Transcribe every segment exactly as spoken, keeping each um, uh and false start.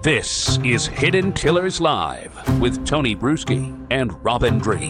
This is Hidden Killers Live with Tony Bruschi and Robin Drake.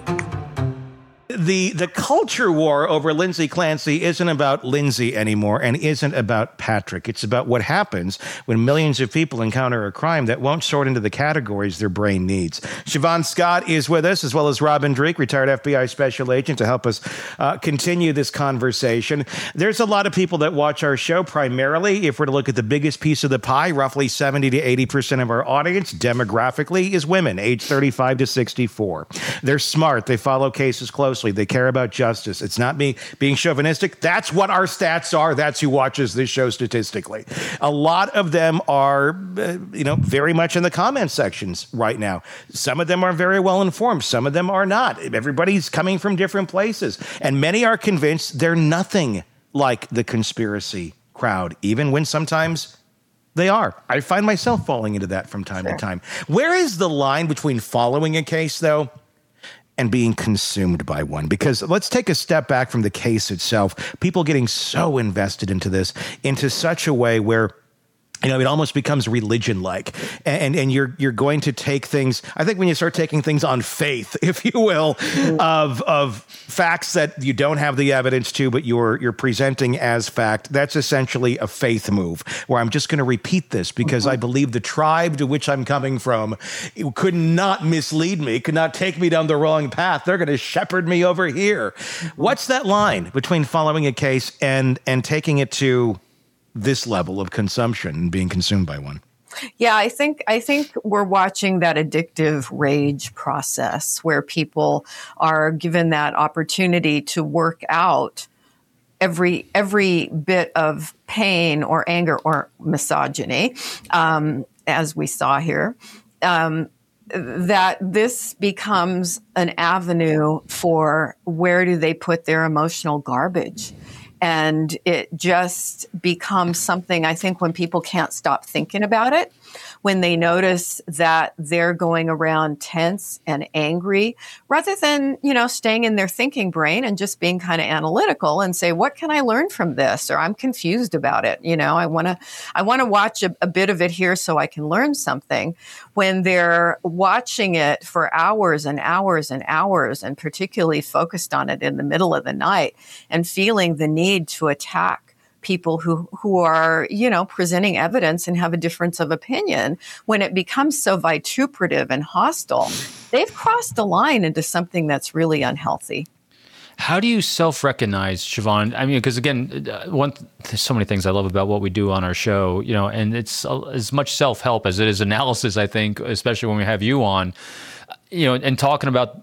The the culture war over Lindsay Clancy isn't about Lindsay anymore and isn't about Patrick. It's about what happens when millions of people encounter a crime that won't sort into the categories their brain needs. Siobhan Scott is with us, as well as Robin Drake, retired F B I special agent, to help us uh, continue this conversation. There's a lot of people that watch our show primarily. If we're to look at the biggest piece of the pie, roughly seventy to eighty percent of our audience demographically is women, age thirty-five to sixty-four. They're smart. They follow cases closely. They care about justice. It's not me being chauvinistic. That's what our stats are. That's who watches this show statistically. A lot of them are, uh, you know, very much in the comment sections right now. Some of them are very well informed. Some of them are not. Everybody's coming from different places. And many are convinced they're nothing like the conspiracy crowd, even when sometimes they are. I find myself falling into that from time sure. to time. Where is the line between following a case, though, and being consumed by one? Because let's take a step back from the case itself. People getting so invested into this, into such a way where, you know, it almost becomes religion-like, and and you're you're going to take things. I think when you start taking things on faith, if you will, of of facts that you don't have the evidence to, but you're you're presenting as fact, that's essentially a faith move. Where I'm just going to repeat this because mm-hmm. I believe the tribe to which I'm coming from it could not mislead me, could not take me down the wrong path. They're going to shepherd me over here. Mm-hmm. What's that line between following a case and and taking it to this level of consumption and being consumed by one? Yeah, I think I think we're watching that addictive rage process where people are given that opportunity to work out every every bit of pain or anger or misogyny, um, as we saw here. Um, that this becomes an avenue for where do they put their emotional garbage. And it just becomes something, I think, when people can't stop thinking about it, when they notice that they're going around tense and angry, rather than, you know, staying in their thinking brain and just being kind of analytical and say, what can I learn from this? Or I'm confused about it. You know, I want to, I want to watch a, a bit of it here so I can learn something. When they're watching it for hours and hours and hours, and particularly focused on it in the middle of the night and feeling the need to attack people who, who are, you know, presenting evidence and have a difference of opinion, when it becomes so vituperative and hostile, they've crossed a line into something that's really unhealthy. How do you self-recognize, Siobhan? I mean, because again, one, there's so many things I love about what we do on our show, you know, and it's as much self-help as it is analysis, I think, especially when we have you on, you know, and talking about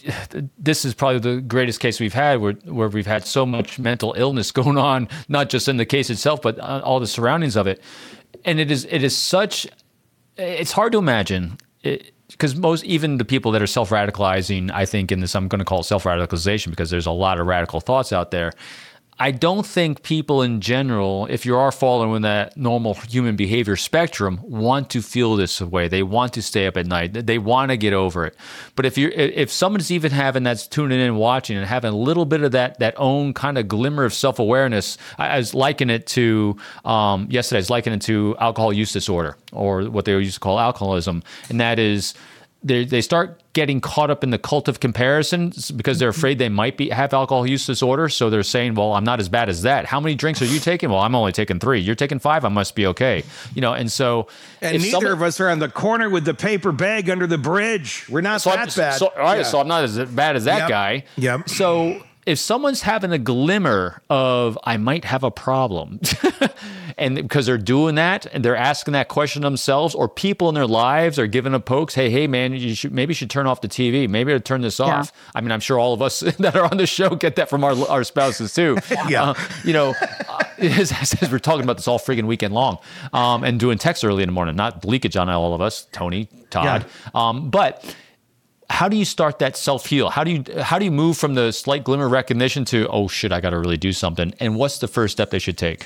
this is probably the greatest case we've had where, where we've had so much mental illness going on, not just in the case itself, but all the surroundings of it. And it is, it is such, it's hard to imagine because most, even the people that are self-radicalizing, I think in this, I'm going to call it self-radicalization because there's a lot of radical thoughts out there. I don't think people in general, if you are following that normal human behavior spectrum, want to feel this way. They want to stay up at night. They want to get over it. But if you're, if someone's even having that's tuning in and watching and having a little bit of that that own kind of glimmer of self-awareness, I, I was likening it to um, yesterday. I was likening it to alcohol use disorder, or what they used to call alcoholism, and that is they they start getting caught up in the cult of comparison because they're afraid they might be have alcohol use disorder. So they're saying, well, I'm not as bad as that. How many drinks are you taking? Well, I'm only taking three. You're taking five. I must be okay. You know, and so... And neither someone, of us are on the corner with the paper bag under the bridge. We're not so that I'm, bad. So, all right, yeah. so I'm not as bad as that yep. guy. Yep. So if someone's having a glimmer of, I might have a problem, and because they're doing that and they're asking that question themselves, or people in their lives are giving them pokes, hey, hey, man, you should maybe you should turn off the T V. Maybe to turn this yeah. off. I mean, I'm sure all of us that are on the show get that from our our spouses too. yeah. Uh, you know, as, as we're talking about this all friggin' weekend long, um, and doing text early in the morning, not leakage on all of us, Tony, Todd, yeah. um, but. How do you start that self-heal? How do you how do you move from the slight glimmer of recognition to, oh shit, I got to really do something? And what's the first step they should take?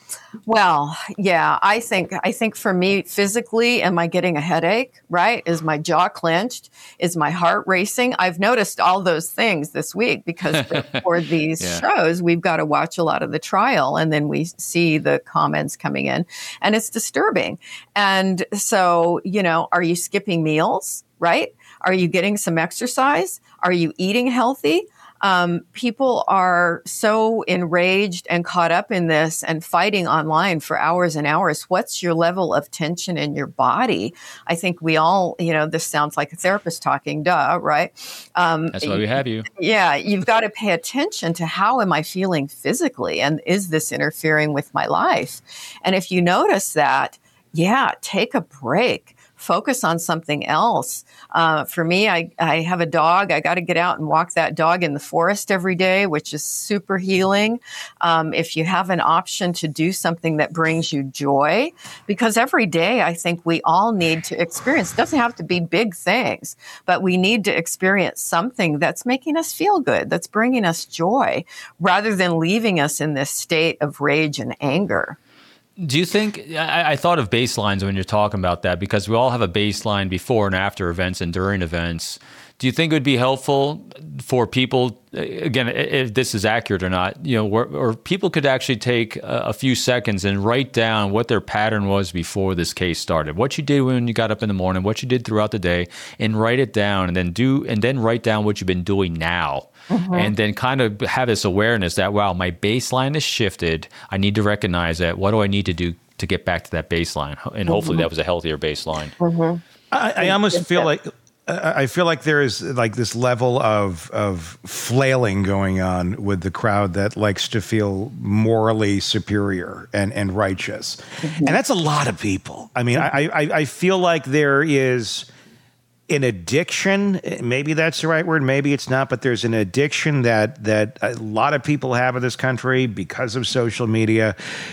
Well, yeah, I think I think for me physically, am I getting a headache, right? Is my jaw clenched? Is my heart racing? I've noticed all those things this week because for these Yeah. shows, we've got to watch a lot of the trial and then we see the comments coming in and it's disturbing. And so, you know, are you skipping meals, right? Are you getting some exercise? Are you eating healthy? Um, people are so enraged and caught up in this and fighting online for hours and hours. What's your level of tension in your body? I think we all, you know, this sounds like a therapist talking, duh, right? Um, That's why we have you. Yeah, you've got to pay attention to how am I feeling physically and is this interfering with my life? And if you notice that, yeah, take a break. Focus on something else. Uh, for me, I, I have a dog. I got to get out and walk that dog in the forest every day, which is super healing. Um, if you have an option to do something that brings you joy, because every day I think we all need to experience, it doesn't have to be big things, but we need to experience something that's making us feel good, that's bringing us joy, rather than leaving us in this state of rage and anger. Do you think, I, I thought of baselines when you're talking about that, because we all have a baseline before and after events and during events. Do you think it would be helpful for people, again, if this is accurate or not, you know, or, or people could actually take a, a few seconds and write down what their pattern was before this case started, what you did when you got up in the morning, what you did throughout the day, and write it down, and then do, and then write down what you've been doing now. Mm-hmm. And then kind of have this awareness that, wow, my baseline has shifted. I need to recognize that. What do I need to do to get back to that baseline? And hopefully mm-hmm. that was a healthier baseline. Mm-hmm. I, I almost feel like I feel like there is like this level of of flailing going on with the crowd that likes to feel morally superior and, and righteous. Mm-hmm. And that's a lot of people. I mean, I, I, I feel like there is an addiction, maybe that's the right word, maybe it's not, but there's an addiction that that a lot of people have in this country because of social media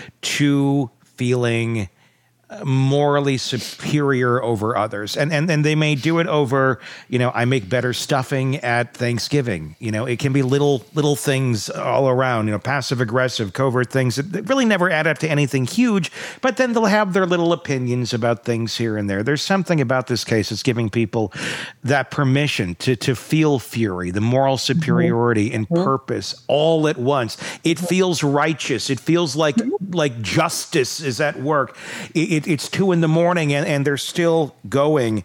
to feeling morally superior over others. And, and and they may do it over, you know, I make better stuffing at Thanksgiving. You know, it can be little little things all around, you know, passive aggressive, covert things that really never add up to anything huge, but then they'll have their little opinions about things here and there. There's something about this case that's giving people that permission to to feel fury, the moral superiority and purpose all at once. It feels righteous. It feels like like justice is at work. It, it, it's two in the morning and, and they're still going.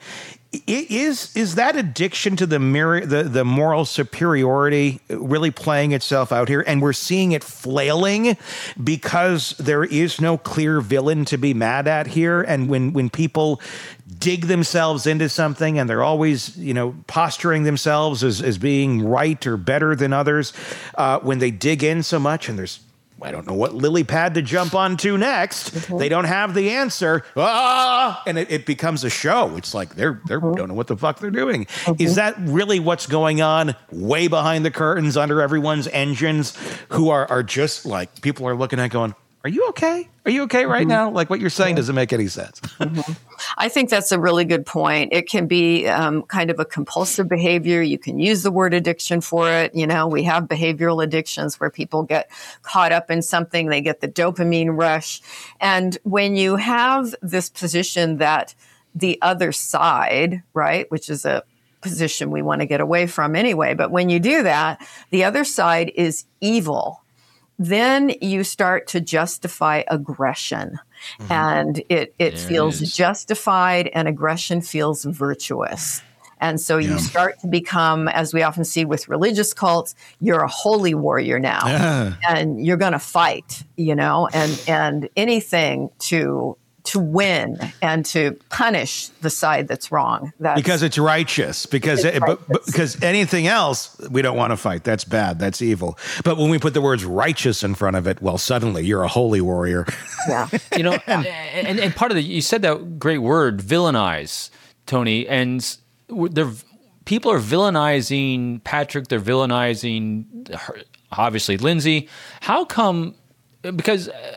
Is is that addiction to the mirror, the, the moral superiority really playing itself out here? And we're seeing it flailing because there is no clear villain to be mad at here. And when, when people dig themselves into something and they're always, you know, posturing themselves as, as being right or better than others, uh, when they dig in so much and there's, I don't know what lily pad to jump onto next. Mm-hmm. They don't have the answer. Ah! And it, it becomes a show. It's like they're they mm-hmm. don't know what the fuck they're doing. Mm-hmm. Is that really what's going on way behind the curtains under everyone's engines who are, are just like, people are looking at going, are you okay? Are you okay right mm-hmm. now? Like what you're saying doesn't make any sense. Mm-hmm. I think that's a really good point. It can be um, kind of a compulsive behavior. You can use the word addiction for it. You know, we have behavioral addictions where people get caught up in something. They get the dopamine rush. And when you have this position that the other side, right, which is a position we want to get away from anyway, but when you do that, the other side is evil. Then you start to justify aggression, mm-hmm. and it, it feels it justified, and aggression feels virtuous. And so you yeah. start to become, as we often see with religious cults, you're a holy warrior now, yeah. and you're going to fight, you know, and, and anything to to win and to punish the side that's wrong. That's, because it's righteous. Because it's it, righteous. But, but, because anything else, we don't want to fight. That's bad. That's evil. But when we put the words righteous in front of it, well, suddenly you're a holy warrior. Yeah. You know, and, and, and part of the, you said that great word, villainize, Tony, and they're, people are villainizing Patrick. They're villainizing, her, obviously, Lindsay. How come, because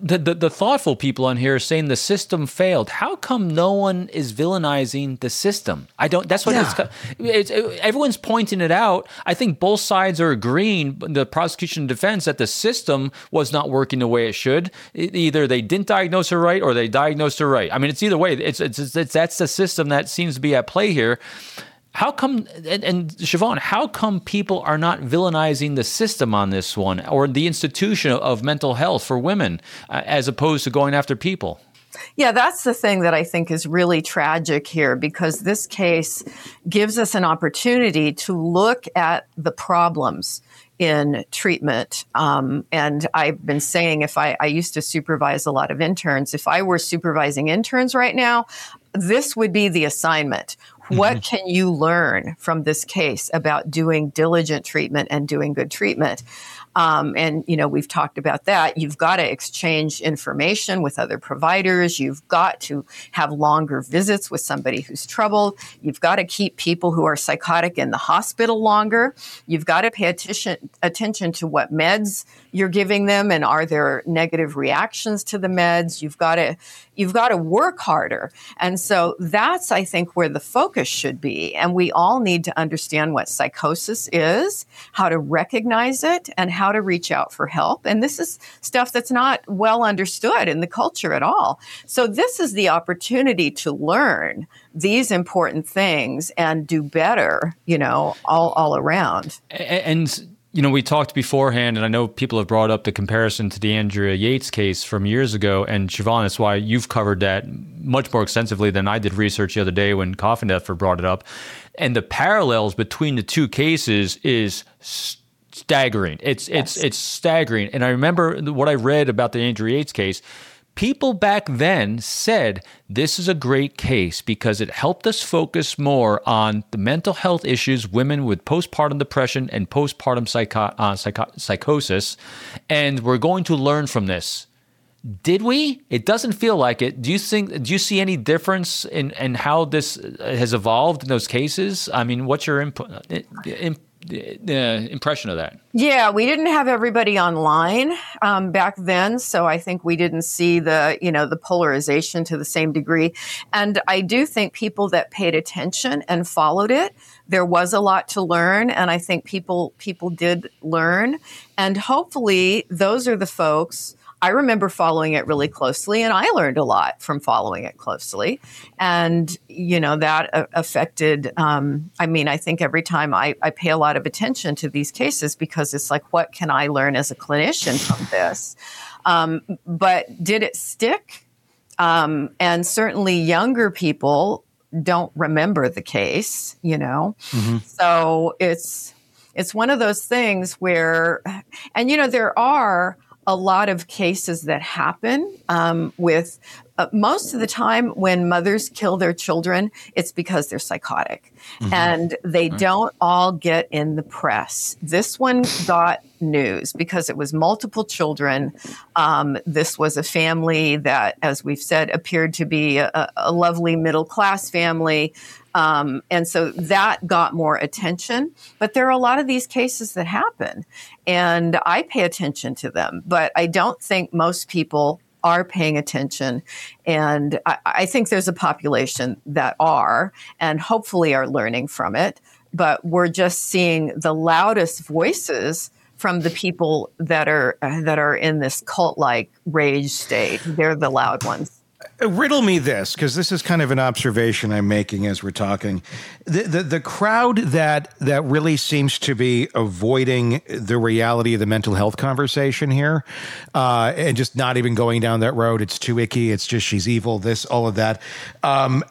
the, the the thoughtful people on here are saying the system failed. How come no one is villainizing the system? I don't. That's what Yeah. it's, it's. Everyone's pointing it out. I think both sides are agreeing, the prosecution and defense, that the system was not working the way it should. It- either they didn't diagnose her right, or they diagnosed her right. I mean, it's either way. It's it's, it's, it's that's the system that seems to be at play here. How come, and, and Siobhan, how come people are not villainizing the system on this one, or the institution of mental health for women, uh, as opposed to going after people? Yeah, that's the thing that I think is really tragic here, because this case gives us an opportunity to look at the problems in treatment. Um, and I've been saying, if I, I used to supervise a lot of interns, if I were supervising interns right now, this would be the assignment. What can you learn from this case about doing diligent treatment and doing good treatment? Um, and, you know, we've talked about that. You've got to exchange information with other providers. You've got to have longer visits with somebody who's troubled. You've got to keep people who are psychotic in the hospital longer. You've got to pay attention, attention to what meds you're giving them, and are there negative reactions to the meds. You've got to you've got to work harder. And so that's, I think, where the focus should be. And we all need to understand what psychosis is, how to recognize it, and how to reach out for help. And this is stuff that's not well understood in the culture at all. So this is the opportunity to learn these important things and do better, you know, all, all around. And, you know, we talked beforehand, and I know people have brought up the comparison to the Andrea Yates case from years ago. And Siobhan, that's why you've covered that much more extensively than I did research the other day when Coffin Deathford brought it up. And the parallels between the two cases is staggering. It's it's Yes. it's staggering. And I remember what I read about the Andrea Yates case. People back then said this is a great case because it helped us focus more on the mental health issues, women with postpartum depression and postpartum psycho- uh, psycho- psychosis, and we're going to learn from this. Did we? It doesn't feel like it. Do you think? Do you see any difference in, in how this has evolved in those cases? I mean, what's your imp- imp- uh, impression of that? Yeah, we didn't have everybody online um, back then, so I think we didn't see the, you know, the polarization to the same degree. And I do think people that paid attention and followed it, there was a lot to learn, and I think people people did learn. And hopefully, those are the folks. I remember following it really closely, and I learned a lot from following it closely. And, you know, that uh, affected, um, I mean, I think every time I, I pay a lot of attention to these cases, because it's like, what can I learn as a clinician from this? Um, but did it stick? Um, and certainly younger people don't remember the case, you know? Mm-hmm. So it's it's one of those things where, and, you know, there are a lot of cases that happen um, with uh, most of the time when mothers kill their children, it's because they're psychotic. Mm-hmm. And they right. don't all get in the press. This one got news because it was multiple children. Um, this was a family that, as we've said, appeared to be a, a lovely middle-class family. Um, and so that got more attention. But there are a lot of these cases that happen, and I pay attention to them. But I don't think most people are paying attention. And I, I think there's a population that are, and hopefully are learning from it. But we're just seeing the loudest voices from the people that are uh, that are in this cult-like rage state. They're the loud ones. Riddle me this, because this is kind of an observation I'm making as we're talking. The, the the crowd that that really seems to be avoiding the reality of the mental health conversation here, uh, and just not even going down that road. It's too icky. It's just she's evil. This, all of that. Um,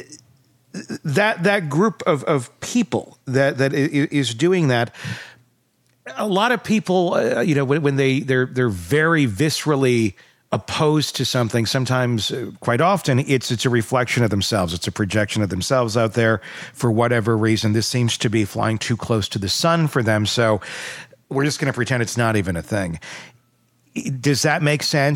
that that group of of people that that is doing that. A lot of people, uh, you know, when, when they they're they're very viscerally opposed to something, sometimes, uh, quite often, it's it's a reflection of themselves. It's a projection of themselves out there for whatever reason. This seems to be flying too close to the sun for them, so we're just going to pretend it's not even a thing. Does that make sense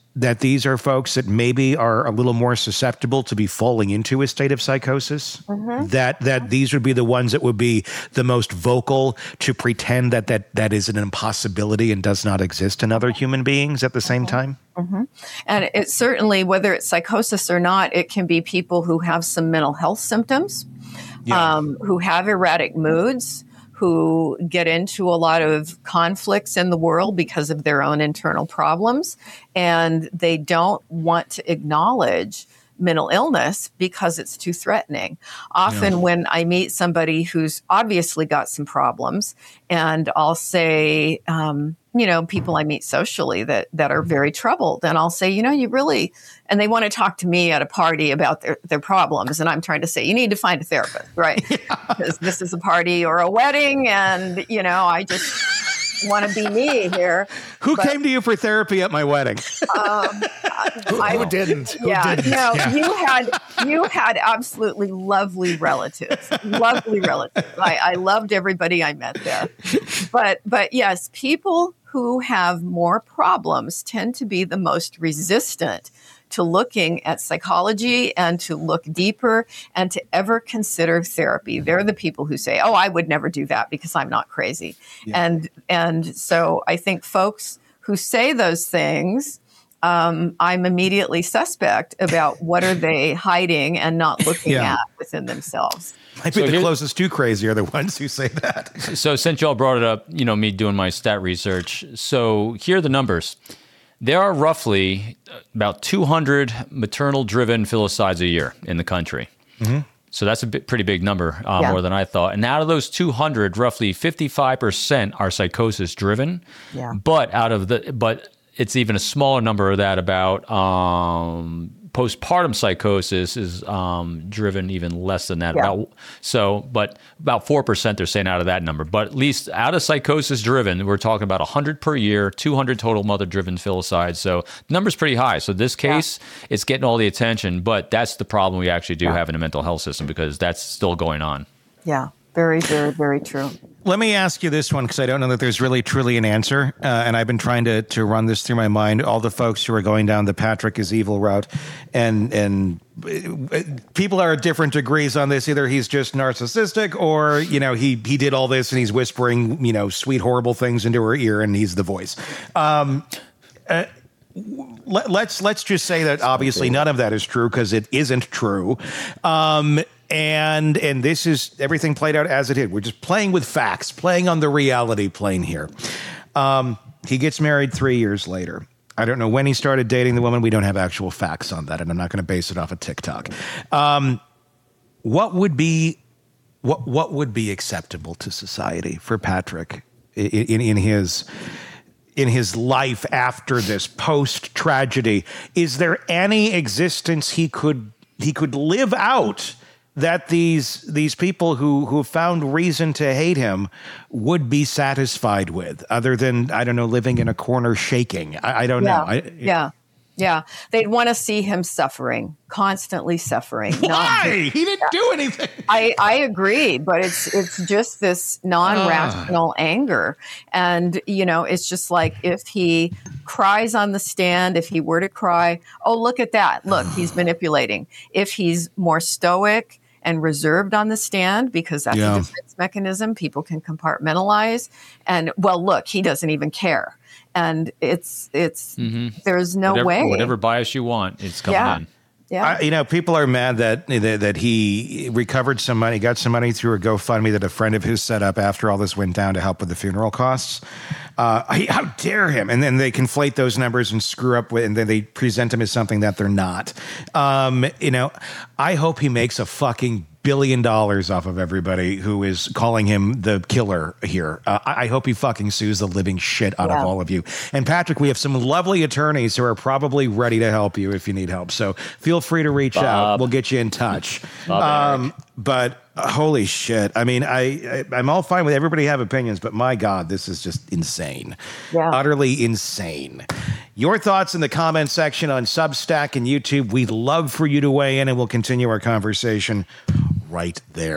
that these are folks that maybe are a little more susceptible to be falling into a state of psychosis? Mm-hmm. That that these would be the ones that would be the most vocal to pretend that that, that is an impossibility and does not exist in other human beings at the same mm-hmm. time? Mm-hmm. And it's certainly, whether it's psychosis or not, it can be people who have some mental health symptoms, yeah. um, who have erratic moods, who get into a lot of conflicts in the world because of their own internal problems, and they don't want to acknowledge mental illness because it's too threatening. Often yeah. when I meet somebody who's obviously got some problems, and I'll say, um, you know, people I meet socially that that are very troubled, and I'll say, you know, you really, and they want to talk to me at a party about their, their problems, and I'm trying to say, you need to find a therapist, right? Yeah. Because this is a party or a wedding, and, you know, I just want to be me here. Who but, came to you for therapy at my wedding? Um, who, I, who didn't? Yeah, who didn't? no, yeah. you had you had absolutely lovely relatives, lovely relatives. I, I loved everybody I met there, but but yes, people who have more problems tend to be the most resistant to looking at psychology and to look deeper and to ever consider therapy. They're the people who say, oh, I would never do that because I'm not crazy. Yeah. And and so I think folks who say those things, um, I'm immediately suspect about what are they hiding and not looking yeah. at within themselves. Might be so the closest to crazy are the ones who say that. So since y'all brought it up, you know, me doing my stat research. So here are the numbers. There are roughly about two hundred maternal-driven filicides a year in the country. Mm-hmm. So that's a bit, pretty big number, uh, yeah. more than I thought. And out of those two hundred, roughly fifty-five percent are psychosis-driven. Yeah. But out of the, but it's even a smaller number of that about um, postpartum psychosis is um, driven even less than that. Yeah. About, so, but about four percent they're saying out of that number. But at least out of psychosis driven, we're talking about one hundred per year, two hundred total mother-driven filicides. So the number's pretty high. So this case, yeah. it's getting all the attention, but that's the problem we actually do yeah. have in a mental health system because that's still going on. Yeah, very, very, very true. Let me ask you this one, because I don't know that there's really truly an answer. Uh, and I've been trying to to run this through my mind. All the folks who are going down the Patrick is evil route, and and people are at different degrees on this. Either he's just narcissistic, or, you know, he he did all this and he's whispering, you know, sweet, horrible things into her ear and he's the voice. Um, uh, let, let's let's just say that obviously none of that is true, because it isn't true. Um, And and this is everything played out as it did. We're just playing with facts, playing on the reality plane here. Um, he gets married three years later. I don't know when he started dating the woman. We don't have actual facts on that, and I'm not going to base it off of TikTok. Um, what would be what what would be acceptable to society for Patrick in, in, in his in his life after this post tragedy? Is there any existence he could he could live out that these these people who who found reason to hate him would be satisfied with, other than, I don't know, living in a corner shaking? I, I don't yeah. know. I, yeah. Yeah. They'd want to see him suffering, constantly suffering. Why? Not, he didn't yeah. do anything. I, I agree, but it's it's just this non-rational uh. anger. And, you know, it's just like if he cries on the stand, if he were to cry, oh, look at that. Look, he's manipulating. If he's more stoic and reserved on the stand, because that's yeah. a defense mechanism, people can compartmentalize. And, well, look, he doesn't even care. And it's, it's, mm-hmm. there's no whatever, way. Whatever bias you want, it's coming yeah. in. Yeah. I, you know, people are mad that, that that he recovered some money, got some money through a GoFundMe that a friend of his set up after all this went down to help with the funeral costs. Uh, how dare him? And then they conflate those numbers and screw up with, and then they present him as something that they're not. Um, you know, I hope he makes a fucking billion dollars off of everybody who is calling him the killer here. Uh, I, I hope he fucking sues the living shit out yeah. of all of you. And Patrick, we have some lovely attorneys who are probably ready to help you if you need help. So feel free to reach Bob. out. We'll get you in touch. Um, but uh, holy shit. I mean, I, I, I'm all fine with everybody have opinions, but my God, this is just insane. Yeah. Utterly insane. Your thoughts in the comment section on Substack and YouTube. We'd love for you to weigh in, and we'll continue our conversation right there.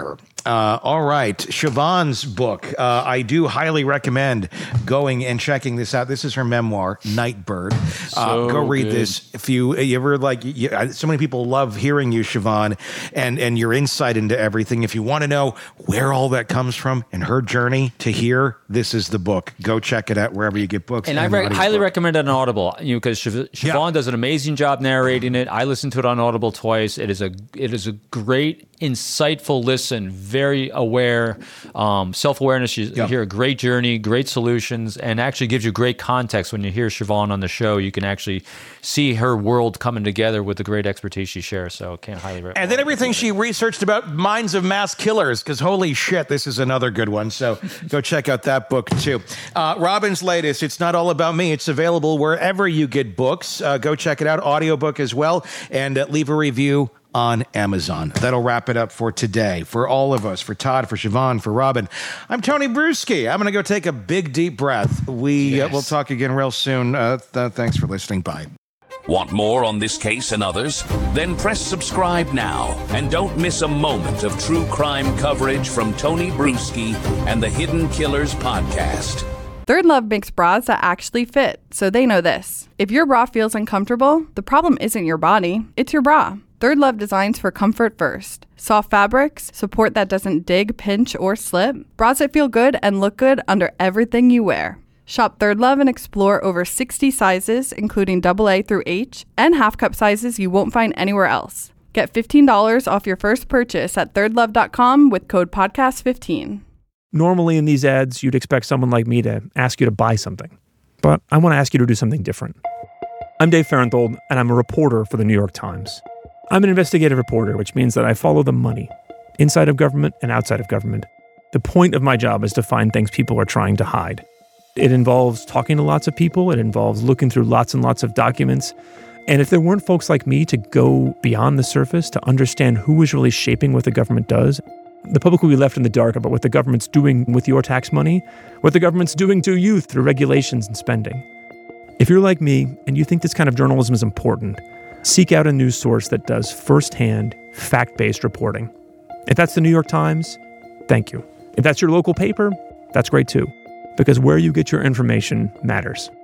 Uh, all right, Siobhan's book. Uh, I do highly recommend going and checking this out. This is her memoir, Nightbird. Uh, So go read good. this. If you, you ever like, you, so many people love hearing you, Siobhan, and and your insight into everything. If you want to know where all that comes from and her journey to here, this is the book. Go check it out wherever you get books. And I re- audio highly book. recommend it on Audible, you know, because Siobhan Yeah. does an amazing job narrating it. I listened to it on Audible twice. It is a it is a great, insightful listen. Very aware, um, self awareness. You Yeah. hear a great journey, great solutions, and actually gives you great context when you hear Siobhan on the show. You can actually see her world coming together with the great expertise she shares. So, can't highly recommend. And then everything she researched about minds of mass killers, because holy shit, this is another good one. So go check out that book too. Uh, Robin's latest, It's Not All About Me. It's available wherever you get books. Uh, go check it out, audiobook as well, and uh, leave a review on Amazon. That'll wrap it up for today. For all of us, for Todd, for Siobhan, for Robin, I'm Tony Bruschi. I'm going to go take a big, deep breath. We uh, Yes. will talk again real soon. Uh, th- thanks for listening. Bye. Want more on this case and others? Then press subscribe now and don't miss a moment of true crime coverage from Tony Bruschi and the Hidden Killers podcast. Third Love makes bras that actually fit, so they know this. If your bra feels uncomfortable, the problem isn't your body, it's your bra. Third Love designs for comfort first. Soft fabrics, support that doesn't dig, pinch, or slip. Bras that feel good and look good under everything you wear. Shop Third Love and explore over sixty sizes, including double A through H, and half cup sizes you won't find anywhere else. Get fifteen dollars off your first purchase at third love dot com with code podcast fifteen. Normally in these ads, you'd expect someone like me to ask you to buy something. But I want to ask you to do something different. I'm Dave Farenthold, and I'm a reporter for the New York Times. I'm an investigative reporter, which means that I follow the money, inside of government and outside of government. The point of my job is to find things people are trying to hide. It involves talking to lots of people. It involves looking through lots and lots of documents. And if there weren't folks like me to go beyond the surface, to understand who is really shaping what the government does, the public will be left in the dark about what the government's doing with your tax money, what the government's doing to you through regulations and spending. If you're like me and you think this kind of journalism is important, seek out a news source that does firsthand, fact-based reporting. If that's the New York Times, thank you. If that's your local paper, that's great too, because where you get your information matters.